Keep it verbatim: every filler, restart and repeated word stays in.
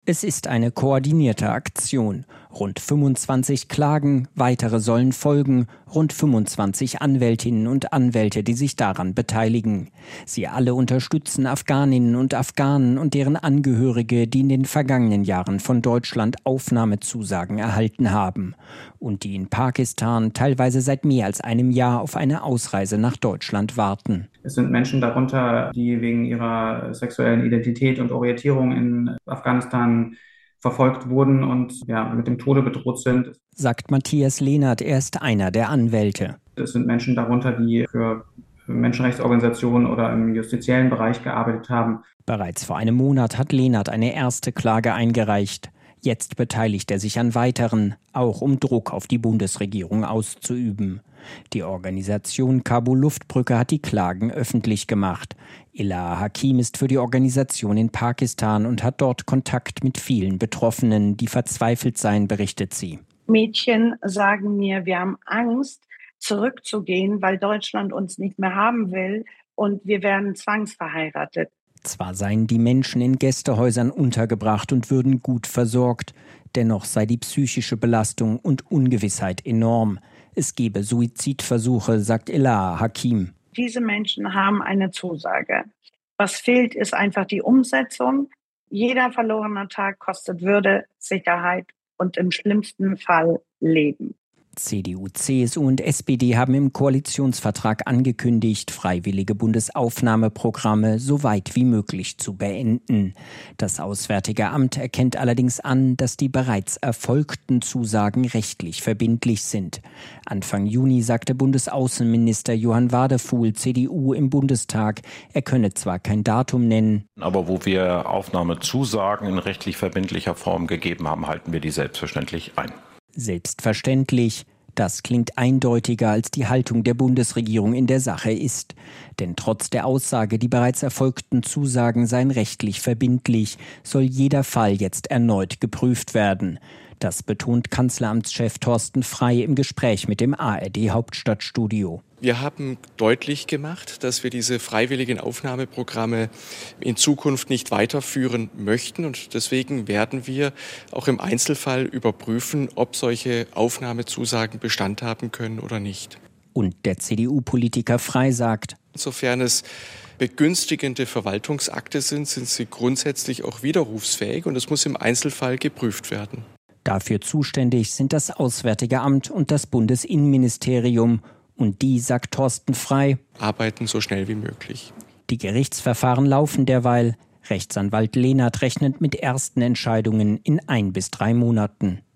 Es ist eine koordinierte Aktion. Rund fünfundzwanzig Klagen, weitere sollen folgen, rund fünfundzwanzig Anwältinnen und Anwälte, die sich daran beteiligen. Sie alle unterstützen Afghaninnen und Afghanen und deren Angehörige, die in den vergangenen Jahren von Deutschland Aufnahmezusagen erhalten haben und die in Pakistan teilweise seit mehr als einem Jahr auf eine Ausreise nach Deutschland warten. Es sind Menschen darunter, die wegen ihrer sexuellen Identität und Orientierung in Afghanistan verfolgt wurden und ja, mit dem Tode bedroht sind. Sagt Matthias Lehnert, er ist einer der Anwälte. Es sind Menschen darunter, die für Menschenrechtsorganisationen oder im justiziellen Bereich gearbeitet haben. Bereits vor einem Monat hat Lehnert eine erste Klage eingereicht. Jetzt beteiligt er sich an weiteren, auch um Druck auf die Bundesregierung auszuüben. Die Organisation Kabul Luftbrücke hat die Klagen öffentlich gemacht. Elaha Hakim ist für die Organisation in Pakistan und hat dort Kontakt mit vielen Betroffenen, die verzweifelt seien, berichtet sie. Mädchen sagen mir, wir haben Angst, zurückzugehen, weil Deutschland uns nicht mehr haben will und wir werden zwangsverheiratet. Zwar seien die Menschen in Gästehäusern untergebracht und würden gut versorgt, dennoch sei die psychische Belastung und Ungewissheit enorm. Es gebe Suizidversuche, sagt Elaha Hakim. Diese Menschen haben eine Zusage. Was fehlt, ist einfach die Umsetzung. Jeder verlorene Tag kostet Würde, Sicherheit und im schlimmsten Fall Leben. C D U, C S U und S P D haben im Koalitionsvertrag angekündigt, freiwillige Bundesaufnahmeprogramme so weit wie möglich zu beenden. Das Auswärtige Amt erkennt allerdings an, dass die bereits erfolgten Zusagen rechtlich verbindlich sind. Anfang Juni sagte Bundesaußenminister Johann Wadefuhl, C D U, im Bundestag, er könne zwar kein Datum nennen. Aber wo wir Aufnahmezusagen in rechtlich verbindlicher Form gegeben haben, halten wir die selbstverständlich ein. Selbstverständlich. Das klingt eindeutiger, als die Haltung der Bundesregierung in der Sache ist. Denn trotz der Aussage, die bereits erfolgten Zusagen seien rechtlich verbindlich, soll jeder Fall jetzt erneut geprüft werden. Das betont Kanzleramtschef Thorsten Frey im Gespräch mit dem A R D-Hauptstadtstudio. Wir haben deutlich gemacht, dass wir diese freiwilligen Aufnahmeprogramme in Zukunft nicht weiterführen möchten. Und deswegen werden wir auch im Einzelfall überprüfen, ob solche Aufnahmezusagen Bestand haben können oder nicht. Und der C D U-Politiker Frey sagt, insofern es begünstigende Verwaltungsakte sind, sind sie grundsätzlich auch widerrufsfähig und es muss im Einzelfall geprüft werden. Dafür zuständig sind das Auswärtige Amt und das Bundesinnenministerium. Und die, sagt Thorsten Frey, arbeiten so schnell wie möglich. Die Gerichtsverfahren laufen derweil. Rechtsanwalt Lehnert rechnet mit ersten Entscheidungen in ein bis drei Monaten.